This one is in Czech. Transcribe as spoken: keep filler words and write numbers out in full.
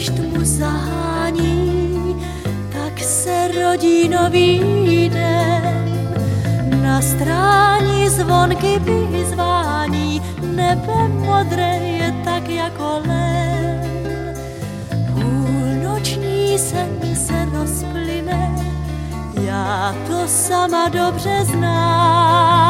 tmu zahání, tak se rodí nový den. Na strání zvonky vyzvání, nebe modré je tak jako len. Půlnoční sen se rozplyne, já to sama dobře znám.